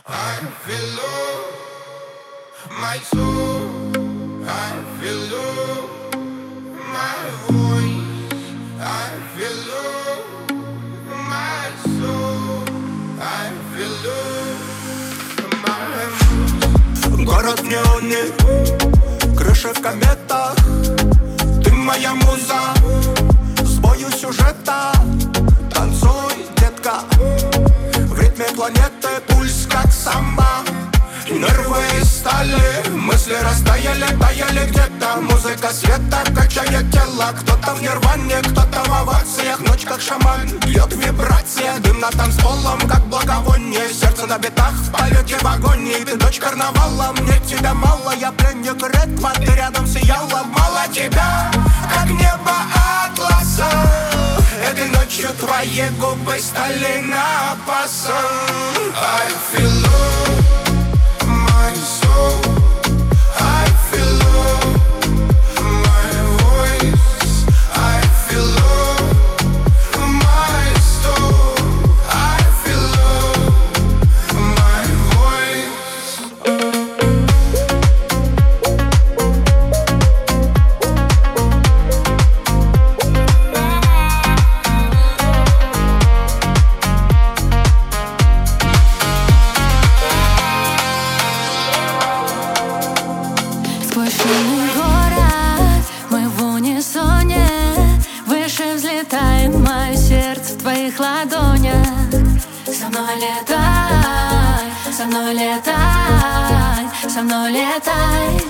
I feel love, my soul. I feel love, my voice. I feel love, my soul. I feel love, my. Город в неоне, крыши в кометах. Ты моя муза, сбою сюжета. Танцуй, детка, в ритме планеты, пульс как самбо. Нервы из стали, мысли растаяли, таяли где-то. Музыка света качает тело. Кто-то в нирване, кто-то в овациях. Ночь как шаман, бьет вибрация. Дым над танцполом, как благовоние. Сердце на битах, в полете в агонии. Ты дочь карнавала, мне тебя мало. Я пленник ритма, ты рядом сияла. Мало тебя, как небо атласа. Этой ночью твои губы стали напасом. I feel love, my soul. I feel love, my voice. I feel love, my soul. I feel love, my voice. Сквозь шумный город мы в унисоне. Выше взлетает мое сердце в твоих ладонях. Со мной летай, со мной летай, со мной летай.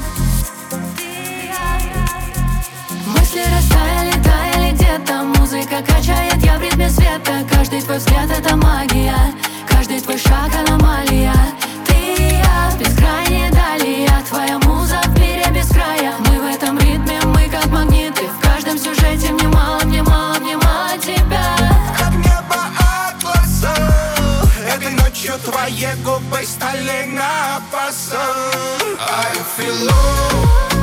Мысли растаяли, таяли где-то. Музыка качает, я в ритме света. Каждый твой взгляд — это магия. Каждый твой шаг — аномалия. Ты и я в бескрайней дали. Я твоя муза в мире без края. Мы в этом ритме, мы как магниты. В каждом сюжете мне мало, мне мало, мне мало тебя. Как небо атласа. Этой ночью твои губы стали напасом. I feel love.